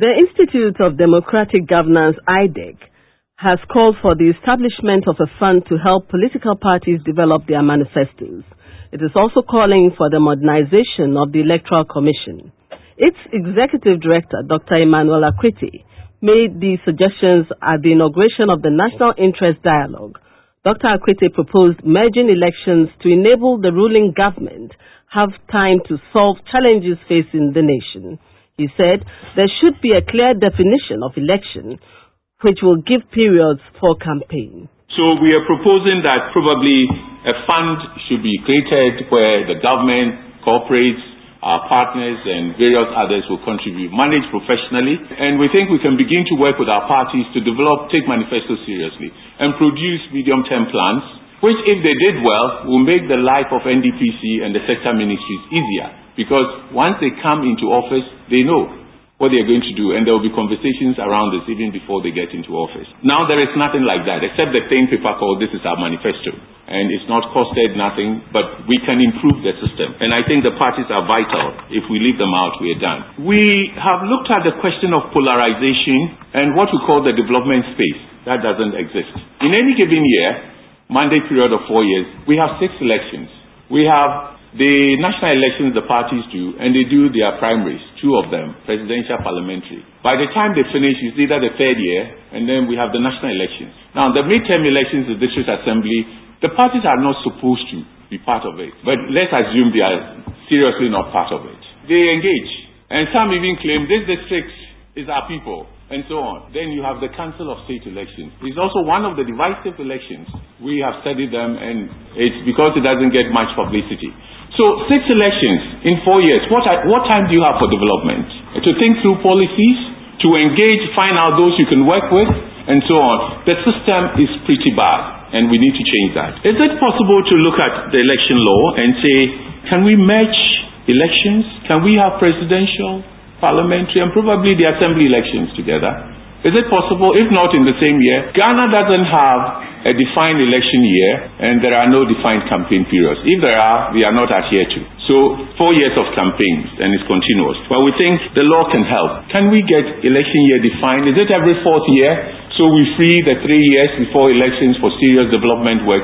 The Institute of Democratic Governance, IDEG, has called for the establishment of a fund to help political parties develop their manifestos. It is also calling for the modernization of the Electoral Commission. Its Executive Director, Dr. Emmanuel Akwete, made these suggestions at the inauguration of the National Interest Dialogue. Dr. Akwete proposed merging elections to enable the ruling government have time to solve challenges facing the nation. He said there should be a clear definition of election, which will give periods for campaign. So we are proposing that probably a fund should be created where the government, corporates, our partners and various others will contribute, managed professionally, and we think we can begin to work with our parties to take manifestos seriously and produce medium-term plans, which if they did well, will make the life of NDPC and the sector ministries easier. Because once they come into office, they know what they're going to do, and there will be conversations around this even before they get into office. Now there is nothing like that, except the thin paper called "This is our manifesto." And it's not costed nothing, but we can improve the system. And I think the parties are vital. If we leave them out, we are done. We have looked at the question of polarization and what we call the development space. That doesn't exist. In any given year, mandate period of 4 years, we have 6 elections. We have the national elections the parties do, and they do their primaries, 2 of them, presidential, parliamentary. By the time they finish, it's either the 3rd year, and then we have the national elections. Now, the midterm elections, the district assembly, the parties are not supposed to be part of it. But let's assume they are seriously not part of it. They engage. And some even claim this district is our people, and so on. Then you have the Council of State elections. It's also one of the divisive elections. We have studied them, and it's because it doesn't get much publicity. So 6 elections in 4 years. What time do you have for development? To think through policies, to engage, find out those you can work with, and so on. The system is pretty bad, and we need to change that. Is it possible to look at the election law and say, can we merge elections? Can we have presidential, parliamentary, and probably the assembly elections together? Is it possible? If not in the same year, Ghana doesn't have a defined election year, and there are no defined campaign periods. If there are, we are not adhered to. So 4 years of campaigns, and it's continuous. But we think the law can help. Can we get election year defined? Is it every 4th year? So we free the 3 years before elections for serious development work.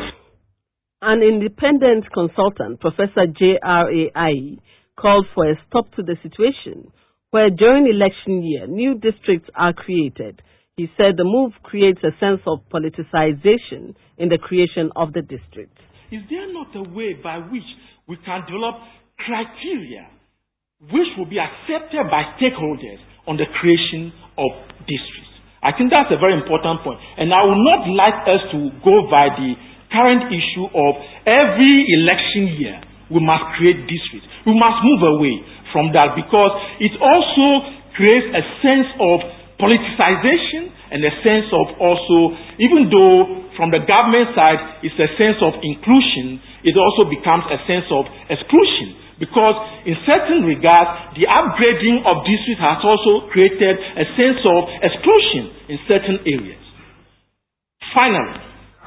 An independent consultant, Professor J.R.A.I., called for a stop to the situation where during election year new districts are created. He said the move creates a sense of politicization in the creation of the district. Is there not a way by which we can develop criteria which will be accepted by stakeholders on the creation of districts? I think that's a very important point. And I would not like us to go by the current issue of every election year we must create districts. We must move away from that, because it also creates a sense of politicization and a sense of also, even though from the government side it's a sense of inclusion, it also becomes a sense of exclusion, because in certain regards the upgrading of districts has also created a sense of exclusion in certain areas. Finally,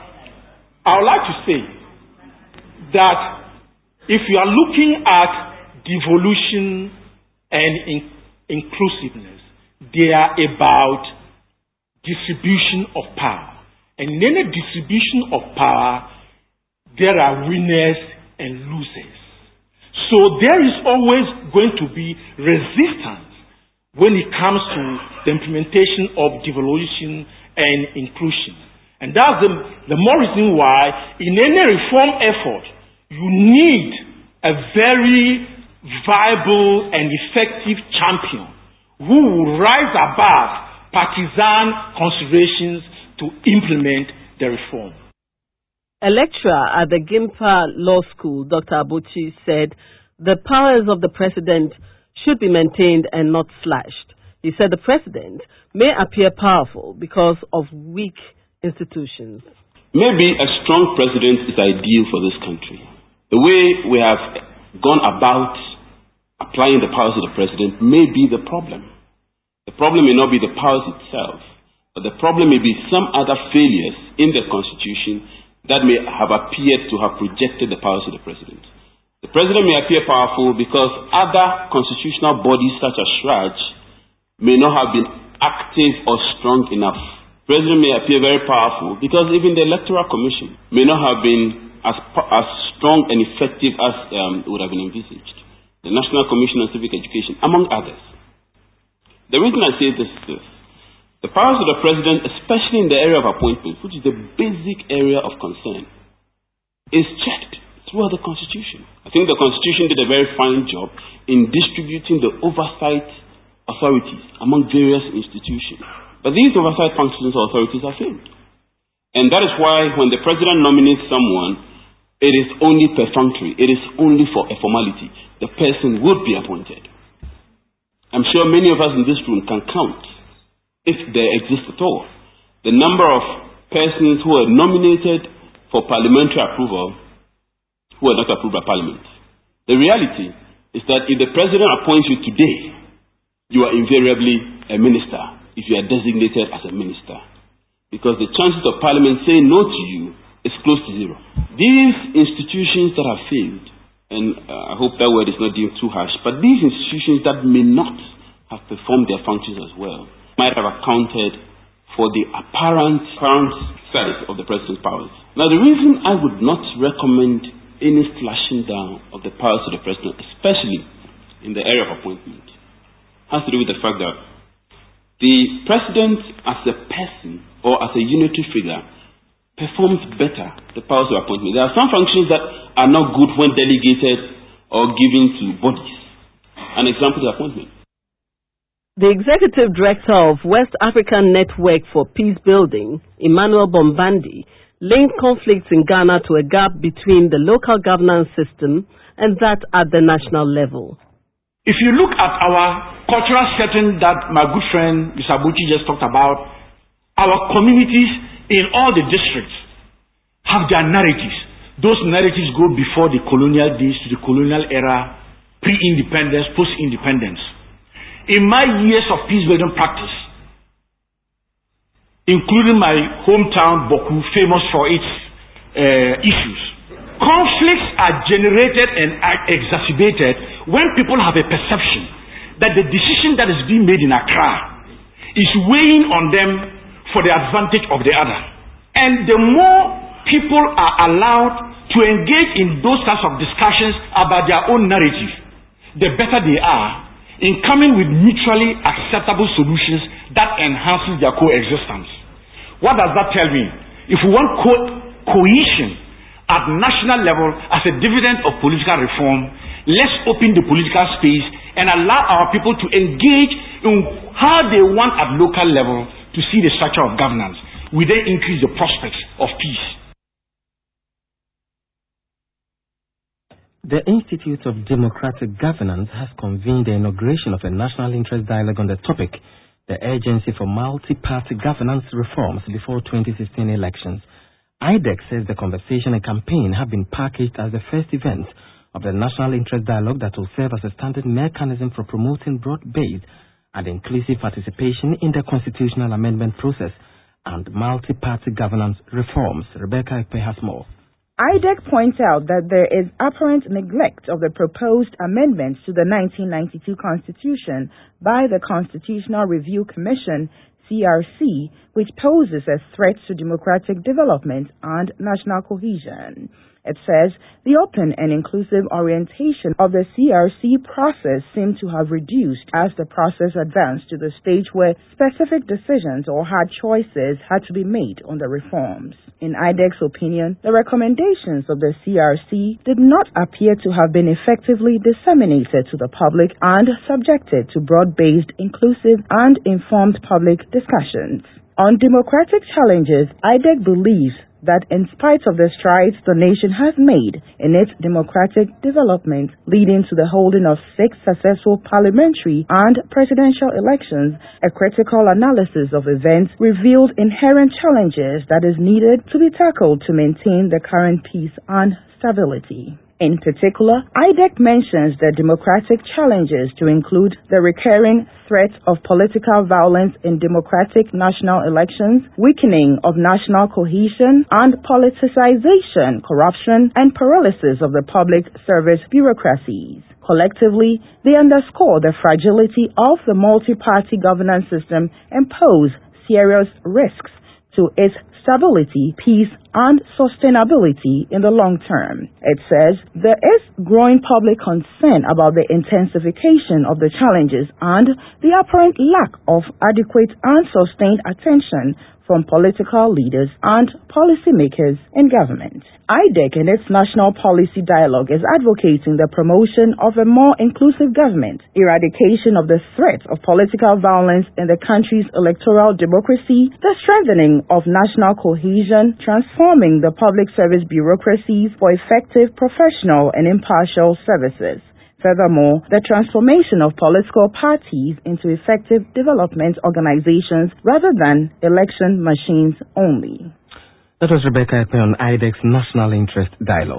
I would like to say that if you are looking at devolution and inclusiveness, they are about distribution of power. And in any distribution of power, there are winners and losers. So there is always going to be resistance when it comes to the implementation of devolution and inclusion. And that's the more reason why in any reform effort, you need a very viable and effective champion who will rise above partisan considerations to implement the reform. A lecturer at the Gimpa Law School, Dr. Abuchi, said the powers of the president should be maintained and not slashed. He said the president may appear powerful because of weak institutions. Maybe a strong president is ideal for this country. The way we have gone about applying the powers of the president may be the problem. The problem may not be the powers itself, but the problem may be some other failures in the Constitution that may have appeared to have projected the powers of the president. The president may appear powerful because other constitutional bodies such as SHRAJ may not have been active or strong enough. The president may appear very powerful because even the Electoral Commission may not have been as strong and effective as would have been envisaged. The National Commission on Civic Education, among others. The reason I say this is this. The powers of the president, especially in the area of appointments, which is the basic area of concern, is checked throughout the Constitution. I think the Constitution did a very fine job in distributing the oversight authorities among various institutions. But these oversight functions or authorities are failed. And that is why when the president nominates someone, it is only perfunctory. It is only for a formality. The person would be appointed. I'm sure many of us in this room can count, if there exists at all, the number of persons who are nominated for parliamentary approval who are not approved by Parliament. The reality is that if the president appoints you today, you are invariably a minister if you are designated as a minister. Because the chances of Parliament saying no to you is close to zero. These institutions that have failed, and I hope that word is not deemed too harsh, but these institutions that may not have performed their functions as well, might have accounted for the apparent size of the president's powers. Now, the reason I would not recommend any slashing down of the powers of the president, especially in the area of appointment, has to do with the fact that the president as a person or as a unitary figure performs better the powers of appointment. There are some functions that are not good when delegated or given to bodies. An example is appointment. The Executive Director of West African Network for Peace Building, Emmanuel Bombandi, linked conflicts in Ghana to a gap between the local governance system and that at the national level. If you look at our cultural setting that my good friend Mr. Abuchi just talked about, our communities in all the districts have their narratives. Those narratives go before the colonial days to the colonial era, pre-independence, post-independence. In my years of peace-building practice, including my hometown, Boku, famous for its issues, conflicts are generated and are exacerbated when people have a perception that the decision that is being made in Accra is weighing on them for the advantage of the other. And the more people are allowed to engage in those kinds of discussions about their own narrative, the better they are in coming with mutually acceptable solutions that enhances their coexistence. What does that tell me? If we want cohesion at national level as a dividend of political reform, let's open the political space and allow our people to engage in how they want at local level to see the structure of governance. We then increase the prospects of peace. The Institute of Democratic Governance has convened the inauguration of a national interest dialogue on the topic, the urgency for multi-party governance reforms before 2016 elections. IDEC says the conversation and campaign have been packaged as the first event of the national interest dialogue that will serve as a standard mechanism for promoting broad-based and inclusive participation in the constitutional amendment process and multi-party governance reforms. Rebecca Ekpe has more. IDEC points out that there is apparent neglect of the proposed amendments to the 1992 Constitution by the Constitutional Review Commission, CRC, which poses a threat to democratic development and national cohesion. It says the open and inclusive orientation of the CRC process seemed to have reduced as the process advanced to the stage where specific decisions or hard choices had to be made on the reforms. In IDEC's opinion, the recommendations of the CRC did not appear to have been effectively disseminated to the public and subjected to broad-based, inclusive, and informed public discussions. On democratic challenges, IDEC believes that in spite of the strides the nation has made in its democratic development, leading to the holding of 6 successful parliamentary and presidential elections, a critical analysis of events revealed inherent challenges that is needed to be tackled to maintain the current peace and stability. In particular, IDEC mentions the democratic challenges to include the recurring threat of political violence in democratic national elections, weakening of national cohesion, and politicization, corruption, and paralysis of the public service bureaucracies. Collectively, they underscore the fragility of the multi-party governance system and pose serious risks to its stability, peace, and sustainability in the long term. It says there is growing public concern about the intensification of the challenges and the apparent lack of adequate and sustained attention from political leaders and policymakers in government. IDEC in its national policy dialogue is advocating the promotion of a more inclusive government, eradication of the threat of political violence in the country's electoral democracy, the strengthening of national cohesion, transforming the public service bureaucracies for effective, professional, and impartial services. Furthermore, the transformation of political parties into effective development organizations rather than election machines only. That was Rebecca Ekpe on IDEC's National Interest Dialogue.